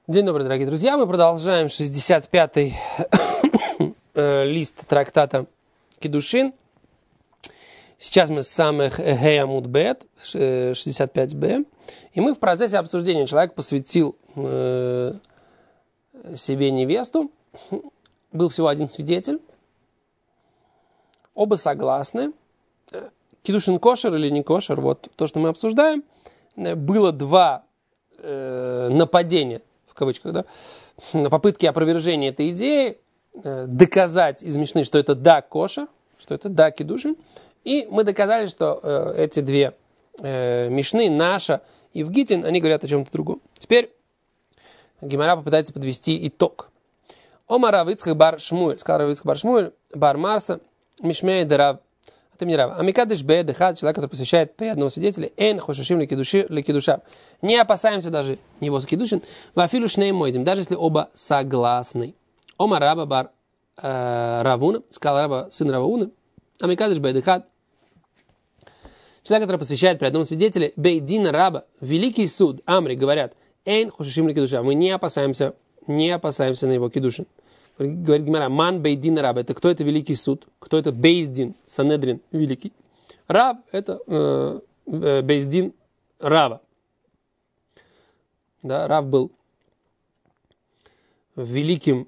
День добрый, дорогие друзья. Мы продолжаем 65-й лист трактата Кидушин. Сейчас мы с самых Гей Амуд Бет, 65б. И мы в процессе обсуждения. Человек посвятил себе невесту. Был всего один свидетель. Оба согласны. Кидушин кошер или не кошер, вот то, что мы обсуждаем. Было два нападения, в кавычках, да, попытки опровержения этой идеи, доказать из Мишны, что это да кошер, что это да кидушин. И мы доказали, что эти две Мишны, наша и Вгитин, они говорят о чем-то другом. Теперь Гемара попытается подвести итог. Омар Рав Ицхак бар Шмуэль, сказал Рав Ицхак бар Шмуэль, бар Марса, Мишмей дерав, а ты мне Рав. Амикадыш бе дехад, человек, который посвящает при одного свидетеля, эн хошашим лекидуша. Не опасаемся даже его закидушин, вафилу шней мойдим, даже если оба согласны. Омар Раба бар Равуна, сказал Раба сын Равуна, Амикадыш бе дехад, человек, который посвящает при одном свидетеле, бейдина Раба, великий суд, Амри, говорят, эн хошашим лекидуша, мы не опасаемся на его кидушин. Говорит Гемара, ман бейдин раб. Это кто это великий суд? Кто это бейздин, санедрин великий? Раб это бейздин Рава. Да, Рав был великим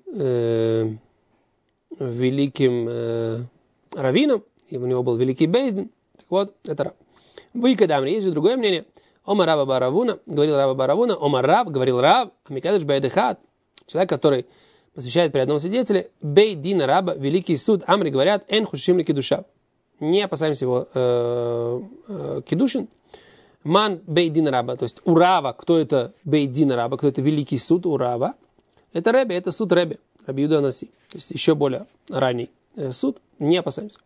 раввином, и у него был великий бейздин. Так вот, это Рав. Вы кадамри, есть же другое мнение. Омар Раба Баравуна, говорил Раба Баравуна, Омар Рав, говорил Рав, амикадыш бейдехат. Человек, который посвящает при одном свидетеле, бей дина раба, великий суд, Амри говорят, эн хушим кидуша. Не опасаемся его кидушин. Ман бей дина раба, то есть у Рава, кто это бей дина раба, кто это великий суд у Рава, это Ребе, это суд Ребе, Раби Юда Анаси. То есть еще более ранний суд, не опасаемся.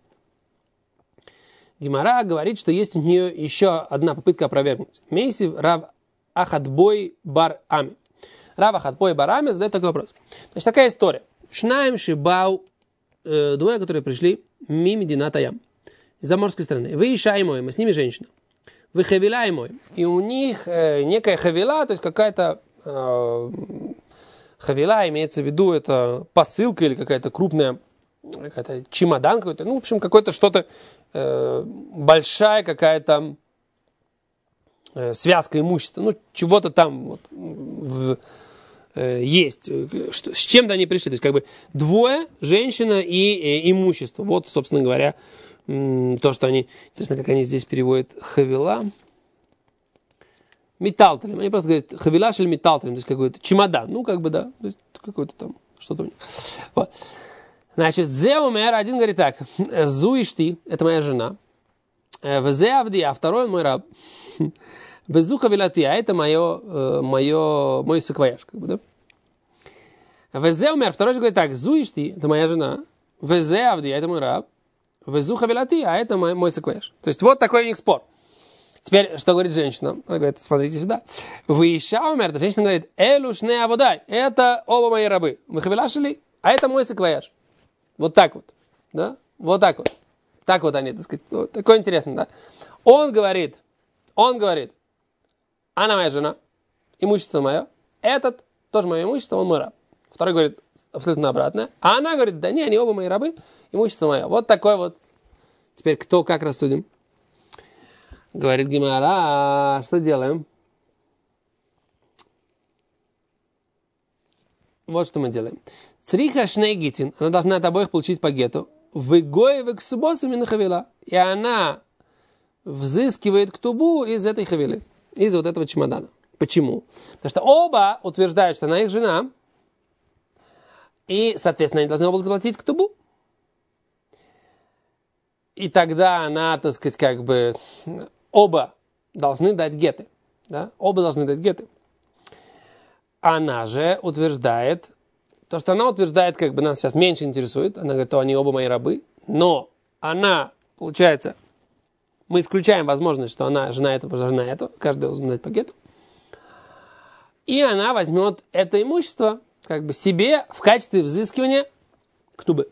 Гемара говорит, что есть у нее еще одна попытка опровергнуть. Мейсив Рав Ахадбой бар Ами. Рав Ахадбой бар Ами задает такой вопрос. Значит, такая история. Шнаем шибау, двое, которые пришли мимо Динатаям, из заморской страны. Вы Иша мой, мы с ними женщина. Вы Хавила мой. И у них некая Хавила, то есть какая-то Хавила, имеется в виду, это посылка или какая-то крупная, какая-то чемодан какой-то, ну, в общем, какое-то что-то, большая какая-то связка имущества, ну, чего-то там вот, есть, с чем-то они пришли, то есть как бы двое, женщина и имущество, вот, собственно говоря, то, что они, интересно, как они здесь переводят Хавила, металтелем, они просто говорят Хавила шель металтелем, то есть какой-то чемодан, ну, как бы, да, то есть какой-то там, что-то у них, вот. Значит, Зеумер, один говорит так, Зуишти, это моя жена, Взе Авди, а второй мой раб, Везуха Вилати, а это мой саквояж, как бы, да? Везеумер, второй же говорит так, Зуишти, это моя жена, Взе Авди, а это мой раб, Везуха Вилати, а это мой саквояж. То есть вот такой у них спор. Теперь, что говорит женщина? Она говорит, смотрите сюда. Вы Ишаумер, эта женщина говорит, Элушне Аводай, это оба мои рабы. Вы Хавилашили, а это мой саквояж. Вот так вот, да? Вот так вот. Так вот они, так сказать, вот, такое интересно, да? Он говорит, она моя жена, имущество мое, этот тоже мое имущество, он мой раб. Второй говорит абсолютно обратное. А она говорит, да не, они оба мои рабы, имущество мое. Вот такой вот. Теперь кто как рассудим? Говорит Гемара, что делаем? Вот что мы делаем. Цриха шнейгитин, она должна от обоих получить по гету. Выгоевы к субосами на хавила. И она взыскивает ктубу из этой хавилы, из вот этого чемодана. Почему? Потому что оба утверждают, что она их жена, и, соответственно, они должны оба заплатить ктубу. И тогда она, так сказать, как бы, оба должны дать геты. Да? Оба должны дать геты. Она же утверждает, то, что она утверждает, как бы нас сейчас меньше интересует, она говорит, что они оба мои рабы, но она, получается, мы исключаем возможность, что она жена этого, каждый должен дать по гету, и она возьмет это имущество, как бы себе в качестве взыскивания ктубы.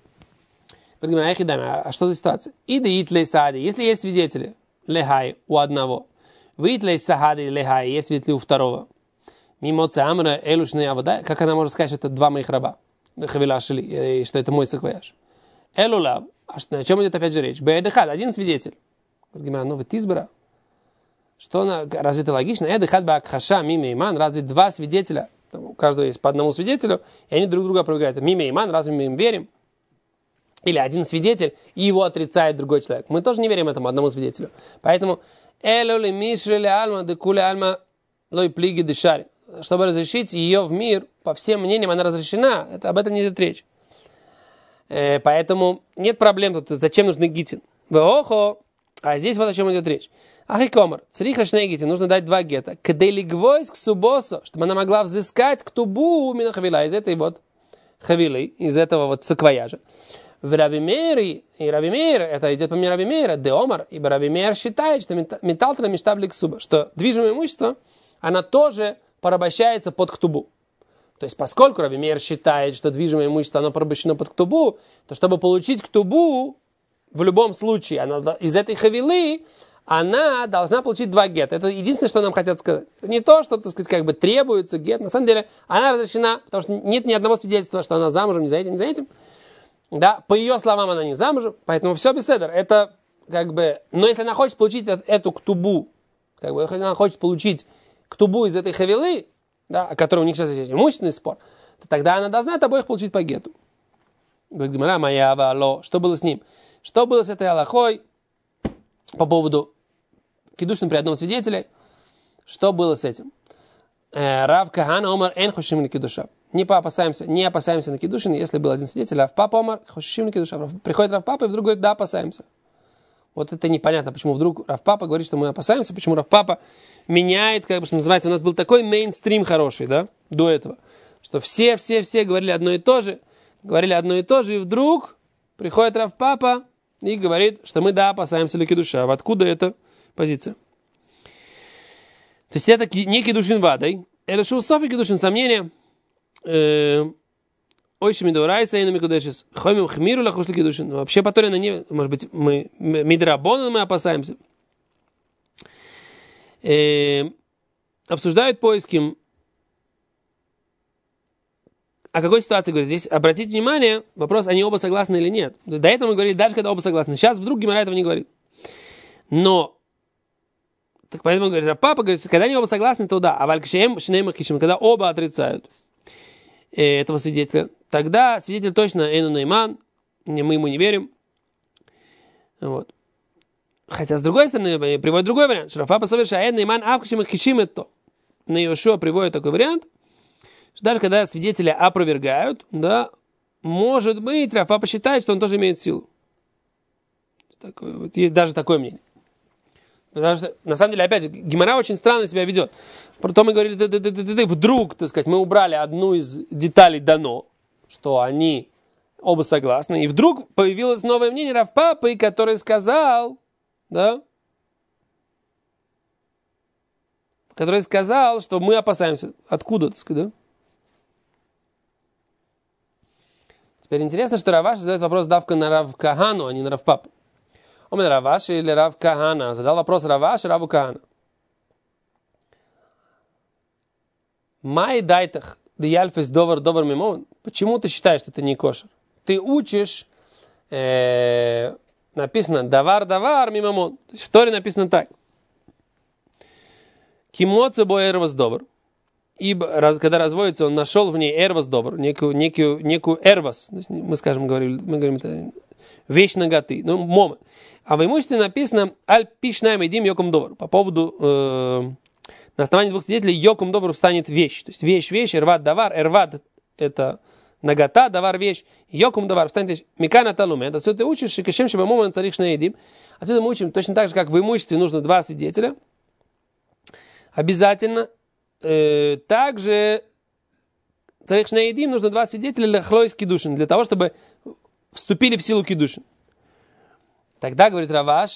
А что за ситуация? Если есть свидетели, лехай у одного, выитлей сахади лехай, есть свидетели у второго, Мимо цамра элушная авода. Как она может сказать, что это два моих раба? Хавила шили, и что это мой саквояж. Элула. А о чем идет опять же речь? Бэдыхад, один свидетель. Гимара, ну, тизбара. Что она, разве это логично? Эдыхад бакхаша мимо иман. Разве два свидетеля? У каждого есть по одному свидетелю, и они друг друга опровергают. Мимо иман, разве мы им верим? Или один свидетель, и его отрицает другой человек. Мы тоже не верим этому одному свидетелю. Поэтому элули мишрили альма декули альма лой плиги дешари. Чтобы разрешить ее в мир, по всем мнениям, она разрешена. Об этом не идет речь. Поэтому нет проблем тут. Зачем нужны гитин? А здесь вот о чем идет речь. Ахикомар, цриха шнегити, нужно дать два гета. Кделигвойс к субосу, чтобы она могла взыскать к тубу мина хавила, из этой вот хавилы, из этого вот саквояжа. В Раби Мейре, и Раби Мейр, это идет по мне Раби Мейра, Деомар, ибо Раби Мейр считает, что металтра миштаблик суба, что движимое имущество, она тоже порабощается под ктубу. То есть, поскольку Раби Мейр считает, что движимое имущество, оно порабощено под ктубу, то чтобы получить ктубу, в любом случае, она из этой хавилы, она должна получить два гета. Это единственное, что нам хотят сказать. Это не то, что, так сказать, как бы требуется гет. На самом деле, она разрешена, потому что нет ни одного свидетельства, что она замужем, ни за этим, ни за этим. Да, по ее словам, она не замужем, поэтому все беседер. Это как бы... Но если она хочет получить эту ктубу, как бы, если она хочет получить ктубу из этой хавилы, да, о которой у них сейчас есть имущественный спор, то тогда она должна от обоих получить по гету. Говорит Гемара, моя вало. Что было с ним? Что было с этой алахой по поводу кидушин при одном свидетеле? Что было с этим? Рав Кахана омар эн хошим на кидуша. Не опасаемся на кидушин, если был один свидетель. Рав Папа омар хошим на кидуша. Приходит Рав Папа и вдруг говорит, да, опасаемся. Вот это непонятно, почему вдруг Рав Папа говорит, что мы опасаемся, почему Рав Папа меняет, как бы что называется, у нас был такой мейнстрим хороший, да, до этого, что все говорили одно и то же, и вдруг приходит Рав Папа и говорит, что мы, да, опасаемся для кидуша. Откуда эта позиция? То есть это не кидушин вадой, это шоусоф и кидушин сомнения. Ойши мидорайса и намикудешис. Хоймим хмиру лахушли кидушин. Вообще по Торе на не, может быть, мы мидрабону мы опасаемся. Обсуждают поиски. О какой ситуации говорят? Здесь обратите внимание, вопрос, они оба согласны или нет. До этого мы говорили, даже когда оба согласны. Сейчас вдруг Гемара этого не говорит. Но так поэтому говорит, папа говорит, когда они оба согласны, то да. А валькшем шнеймах хишим, когда оба отрицают этого свидетеля, тогда свидетель точно эйну нейман, мы ему не верим. Вот. Хотя с другой стороны приводит другой вариант. Шрафа совершает эйну нейман авкшим хишим это. На Йошуа приводит такой вариант, что даже когда свидетеля опровергают, да, может быть, Рафа посчитает, что он тоже имеет силу. Такое, вот, есть даже такое мнение. Потому что, на самом деле, опять же, Гемара очень странно себя ведет. Потом мы говорили, вдруг, так сказать, мы убрали одну из деталей дано, что они оба согласны, и вдруг появилось новое мнение Рав Папы, который сказал, да, что мы опасаемся. Откуда, так сказать, да? Теперь интересно, что Раваш задает вопрос давка на Рав Кахану, а не на Рав Папу. Он Раваш или Рав Кахана задал вопрос Раваш Раву Кахана. Май дайтах диальфис довар мимон. Почему ты считаешь, что это не кошер? Ты учишь, написано давар мимон. То есть в Торе написано так. Кимоце бо эрвас довар. Ибо когда разводится, он нашел в ней эрвас довар, некую эрвас. Мы говорим это вещь наготы, ну, мома. А в имуществе написано аль пишнаем идим йоком довар. По поводу на основании двух свидетелей йоком довар станет вещь. То есть вещь, эрват давар, эрват это нагота, давар вещь, йоком давар станет вещь. Микана талуме. Это все ты учишь, шикашем шеба мома царих шнаедим. Отсюда мы учим точно так же, как в имуществе нужно два свидетеля. Обязательно. Также царих шнаедим нужно два свидетеля для хлоис кидушин, для того, чтобы вступили в силу кидушин. Тогда, говорит Раваш,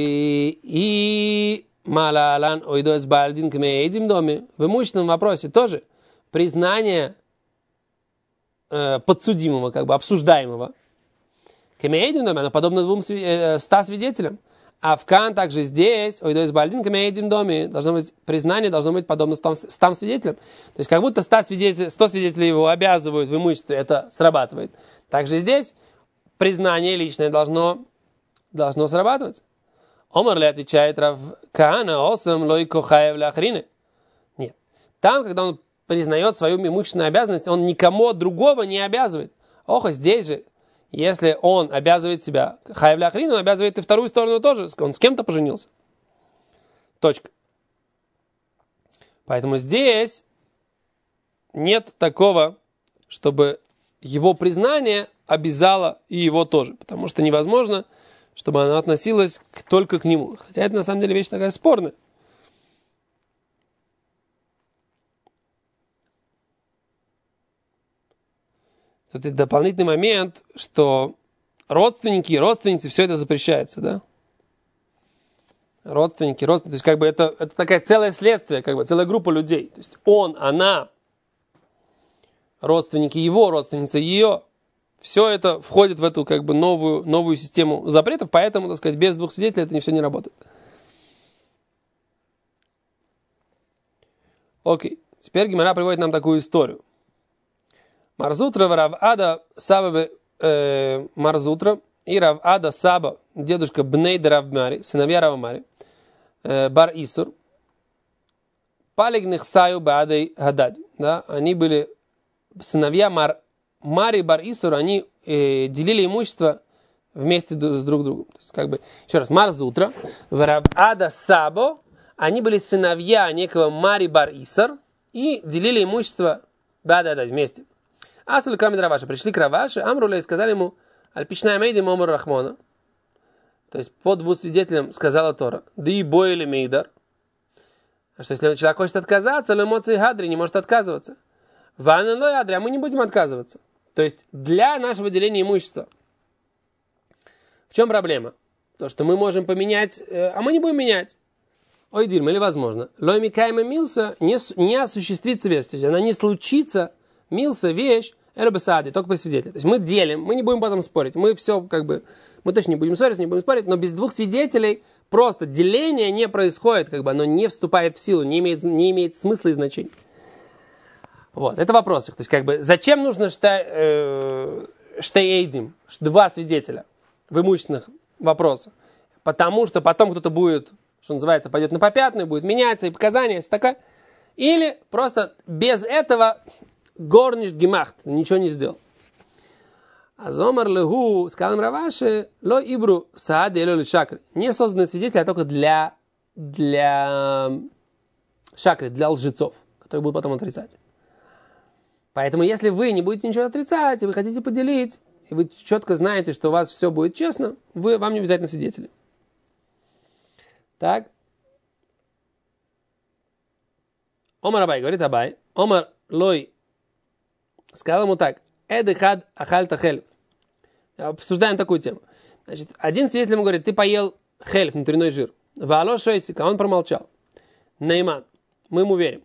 и малалан ойдоэс бальдин кмеэдим доме. В имущественном вопросе тоже признание подсудимого, как бы обсуждаемого. Кмеэдим доме, оно подобно 100 свидетелям. А в Кан также здесь, ой, из Бальдинка едем доме, должно быть признание, должно быть подобно 100 свидетелям. То есть как будто 100 свидетелей его обязывают в имуществе, это срабатывает. Также здесь признание личное должно срабатывать. Омар ли отвечает Рав Каана, осам лойко хаев ляхрины. Нет. Там, когда он признает свою имущественную обязанность, он никому другого не обязывает. Ох, здесь же, если он обязывает себя, хаев ляхрины, он обязывает и вторую сторону тоже. Он с кем-то поженился. Точка. Поэтому здесь нет такого, чтобы его признание обязало и его тоже. Потому что невозможно, чтобы оно относилось только к нему. Хотя это на самом деле вещь такая спорная. Тут есть дополнительный момент, что родственники и родственницы, все это запрещается, да? Родственники, то есть как бы это такая целое следствие, как бы целая группа людей. То есть он, она, родственники его, родственницы ее. Все это входит в эту как бы новую систему запретов, поэтому, так сказать, без двух свидетелей это все не работает. Окей, теперь Гемара приводит нам такую историю. Марзутра Рав Ада Саба Марзутра и Рав Ада Саба, дедушка Бнейда Рав Мари, сыновья Рава Мари, Бар Исур, Палигных Саю Баадей Хадад. Да, они были сыновья Мари Бар Исур, они делили имущество вместе с друг другом. То есть, как бы, еще раз, Марзутра, Рав Ада Сабо, они были сыновья некого Мари Бар Исур и делили имущество вместе. Асуль камень Раваши. Пришли к Раваши, Амруле и сказали ему, Альпичная мейди момор Рахмона. То есть, по двум свидетелям сказала Тора, да и бой или мейдар. А что, если человек хочет отказаться, но эмоции гадри не может отказываться. Ванна лой адри, а мы не будем отказываться. То есть, для нашего деления имущества. В чем проблема? То, что мы можем поменять, а мы не будем менять. Ой, дирм, или возможно. Лой микайма милса не осуществится вещь. То есть, она не случится, милса вещь, эрбесады, только по свидетелю. То есть мы делим, мы не будем потом спорить. Мы все как бы, мы точно не будем спорить, но без двух свидетелей просто деление не происходит, как бы оно не вступает в силу, не имеет смысла и значения. Вот, это вопрос. То есть как бы зачем нужно штейдим, два свидетеля в имущественных вопросах? Потому что потом кто-то будет, что называется, пойдет на попятную, будет меняться и показания, есть такая. Или просто без этого горниш гемахт, ничего не сделал. Азомар легу, сказал Раваши, ло ибру саади или шакры. Не созданы свидетели, а только для шакры, для лжецов, которые будут потом отрицать. Поэтому, если вы не будете ничего отрицать, и вы хотите поделить, и вы четко знаете, что у вас все будет честно, вам не обязательно свидетели. Так. Омар Абай, говорит Абай, Омар лой, сказал ему так, эдыхад ахальта хельф. Обсуждаем такую тему. Значит, один свидетель ему говорит, ты поел хельф, внутренний жир. Ваало шойсика, он промолчал. Нейман, мы ему верим.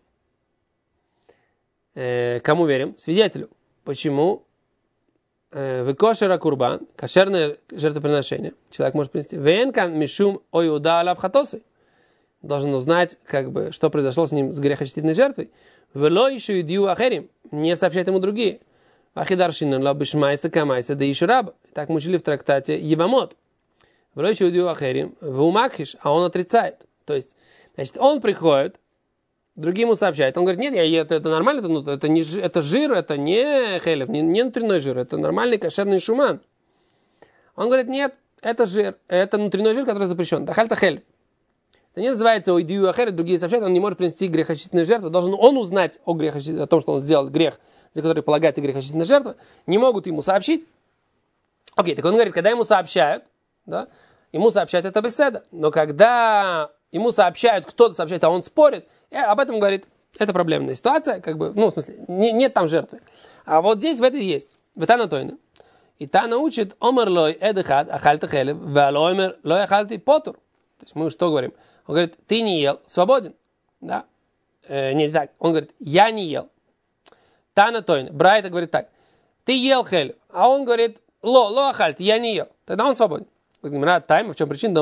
Кому верим? Свидетелю. Почему? Векошера курбан, кошерное жертвоприношение. Человек может принести. Венкан мишум оюда алав хатосы. Должен узнать, как бы, что произошло с ним с грехочистительной жертвой. Вело еще идию ахерим. Не сообщать ему другие. Ахидаршинан лабишмайса камайса да еще раб. Так мы учили в трактате Ебамот. Вело еще идию ахерим. Вумакхиш. А он отрицает. То есть, значит, он приходит, другим ему сообщает. Он говорит, нет, это нормально, это жир, это не хелев, не внутренний жир, это нормальный кошерный шуман. Он говорит, нет, это жир, это внутренний жир, который запрещен. Тахальта хелев. Это не называется ойдию ахер, другие сообщают, он не может принести грехочистительную жертву. Должен он узнать о том, что он сделал грех, за который полагается грехочистительная жертва. Не могут ему сообщить. Окей, так он говорит, когда ему сообщают, да, ему сообщают это беседа. Но когда ему сообщают, кто-то сообщает, а он спорит, и об этом говорит, это проблемная ситуация, как бы, ну, в смысле, нет там жертвы. А вот здесь в этой есть. В Тана Тойна. И Тана учит, омер лой эдыхад ахальта хелев, валоймер лой ахальти потур. То есть мы что говорим? Он говорит, ты не ел, свободен. Да? Не так. Он говорит, я не ел. Тана Тойна. Брайта говорит так. Ты ел хелев. А он говорит, ло ахальти, я не ел. Тогда он свободен. Говорит, тайм, в чем причина?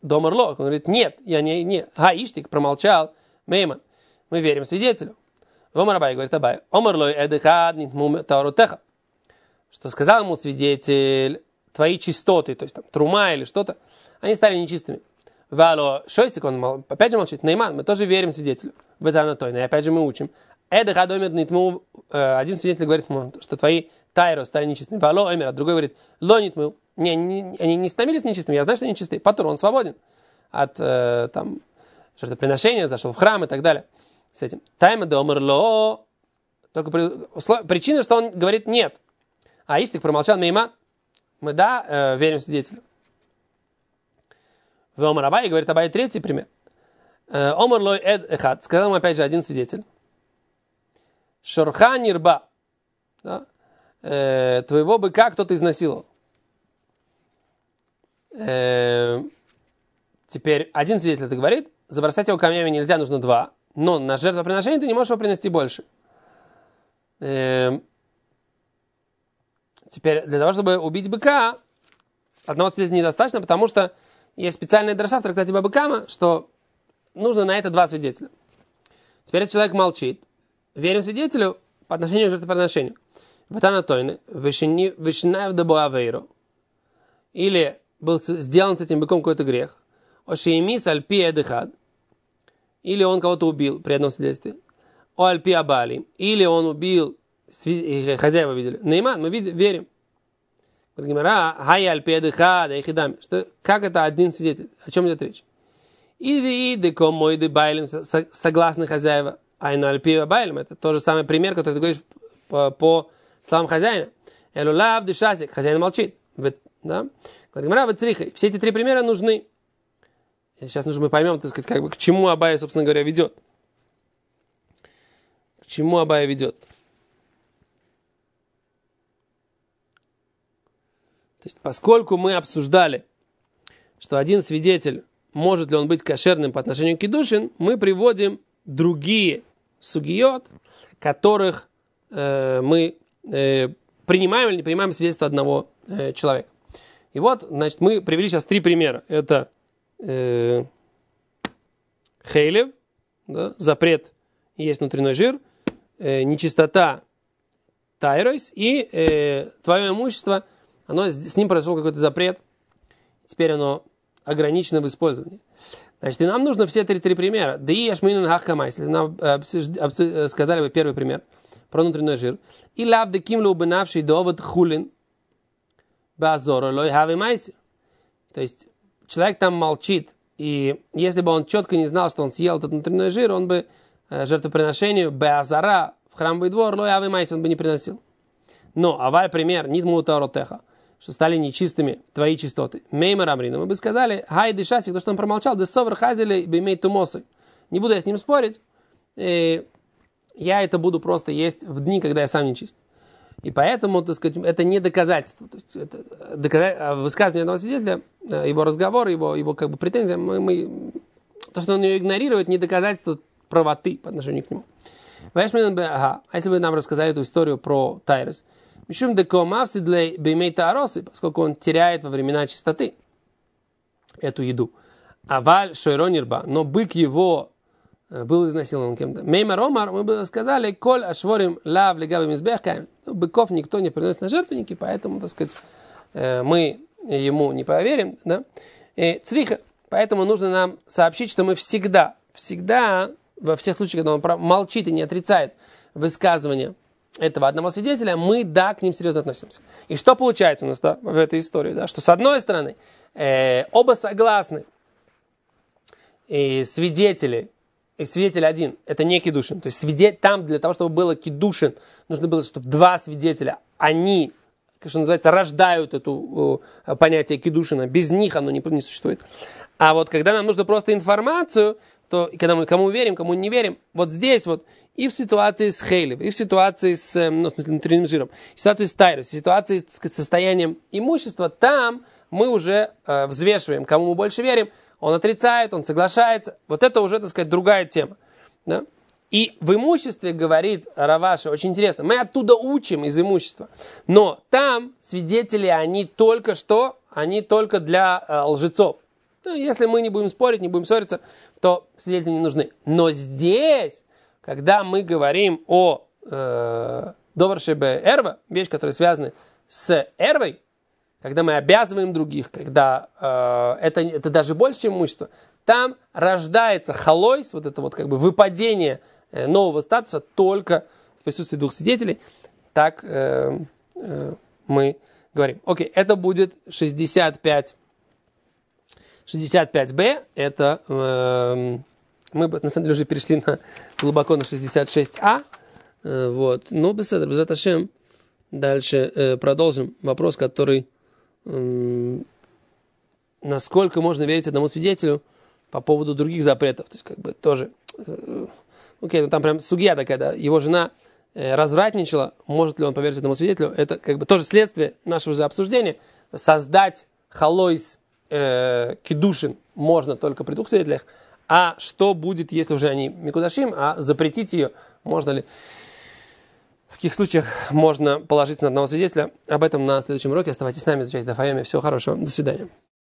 домерло. Он говорит, нет, я не. Иштик промолчал. Мейман. Мы верим свидетелю. Омар Абай говорит Абай. Омерлой эдехад нитму таоротеха. Что сказал ему свидетель, твои чистоты, то есть там трума или что-то, они стали нечистыми. Вало шойсик, он опять же молчит. Нейман, мы тоже верим свидетелю. В это анатойно. И опять же мы учим. Эдехад омер нитму. Один свидетель говорит, что твои тайро стали нечистыми. Вало омер, а другой говорит, ло нитму. Они не становились нечистыми, я знаю, что они чистые. Патур, он свободен от там жертвоприношения, зашел в храм и так далее. С этим. Тайма де омерло. Только причина, что он говорит нет. А Иштик промолчал, Мейман. Мы, верим свидетелю. В Омар Абай говорит Абай третий пример. Омерлой эд эхад. Сказал ему опять же один свидетель. Шорха нирба. Твоего быка кто-то изнасиловал. Теперь один свидетель это говорит. Забросать его камнями нельзя, нужно 2. Но на жертвоприношение ты не можешь его принести больше. Теперь для того, чтобы убить быка, одного свидетеля недостаточно, потому что есть специальная дроша в трактате Баба Кама, что нужно на это 2 свидетеля. Теперь этот человек молчит. Верим свидетелю по отношению к жертвоприношению. Вот анатойны, вышинаев дабуавейру. Или был сделан с этим быком какой-то грех. Ошиемис альпи эдыхад. Или он кого-то убил при одном свидетельстве. О альпи абали. Или он убил, хозяева видели. Нейман, мы верим. Что, как это один свидетель? О чем идет речь? Согласно хозяева. Айну альпи абайлим. Это тот же самый пример, который ты говоришь по словам хозяина. Элулав дышасик. Хозяин молчит. Да? Все эти 3 примера нужны. Сейчас мы поймем, так сказать, к чему Абай, собственно говоря, ведет. К чему Абай ведет. То есть, поскольку мы обсуждали, что один свидетель, может ли он быть кошерным по отношению к кидушин, мы приводим другие сугиот, которых мы принимаем или не принимаем свидетельство одного человека. И вот, значит, мы привели сейчас 3 примера. Это хейлев, да, запрет есть внутренний жир, нечистота тайройс и твое имущество, с ним произошел какой-то запрет, теперь оно ограничено в использовании. Значит, и нам нужно все 3 примера. Да и яшминун хахкамай, если нам сказали бы первый пример про внутренний жир. И лав де кимлу бенавший довод хулин базора лой хави майси. То есть человек там молчит, и если бы он четко не знал, что он съел этот внутренний жир, он бы жертвоприношению базара в храмовый двор лой хави майси он бы не приносил. Но аваль пример нитму таоротеха, что стали нечистыми твои чистоты. Меймар амрина, мы бы сказали, хай дышасик, то, что он промолчал, десовр хазили бимей тумосы. Не буду я с ним спорить, я это буду просто есть в дни, когда я сам не чист. И поэтому, так сказать, это не доказательство. То есть это высказывание одного свидетеля, его разговор, его как бы претензия, то, что он ее игнорирует, не доказательство правоты по отношению к нему. А если бы нам рассказали эту историю про Тайрос, поскольку он теряет во времена чистоты эту еду. Аваль шойронирба, но бык его был изнасилован кем-то. Меймар омар, мы бы сказали, коль ашворим лав легавим избехкаем. Быков никто не приносит на жертвенники, поэтому, так сказать, мы ему не поверим. Да? Цриха, поэтому нужно нам сообщить, что мы всегда, во всех случаях, когда он молчит и не отрицает высказывание этого одного свидетеля, мы, к ним серьезно относимся. И что получается у нас в этой истории? Да? Что с одной стороны, оба согласны, и свидетель один, это не кидушин. То есть там для того, чтобы было кидушин, нужно было, чтобы 2 свидетеля, они, что называется, рождают это понятие кидушина. Без них оно не существует. А вот когда нам нужно просто информацию, то когда мы кому верим, кому не верим, вот здесь вот и в ситуации с хейлев, и в ситуации с, в смысле, внутренним жиром, и в ситуации с тайрос, в ситуации с состоянием имущества, там мы уже взвешиваем, кому мы больше верим. Он отрицает, он соглашается. Вот это уже, так сказать, другая тема. Да? И в имуществе, говорит Раваши, очень интересно, мы оттуда учим из имущества. Но там свидетели, они только для лжецов. Ну, если мы не будем спорить, не будем ссориться, то свидетели не нужны. Но здесь, когда мы говорим о доваршебе эрва, вещь, которая связана с эрвой, когда мы обязываем других, когда это даже больше, чем имущество, там рождается халойс, вот это вот как бы выпадение нового статуса только в присутствии двух свидетелей. Так мы говорим. Окей, это будет 65b. Это мы на самом деле уже перешли глубоко на 66а. Вот. Но без Ашем дальше продолжим вопрос, который насколько можно верить одному свидетелю по поводу других запретов. То есть, как бы тоже... Окей, ну там прям сугья такая, да. Его жена развратничала, может ли он поверить одному свидетелю? Это как бы тоже следствие нашего же обсуждения. Создать халойс кидушин можно только при двух свидетелях. А что будет, если уже они микудашим, а запретить ее можно ли? В каких случаях можно положиться на одного свидетеля? Об этом на следующем уроке. Оставайтесь с нами, изучайте Даф Йоми. Всего хорошего. До свидания.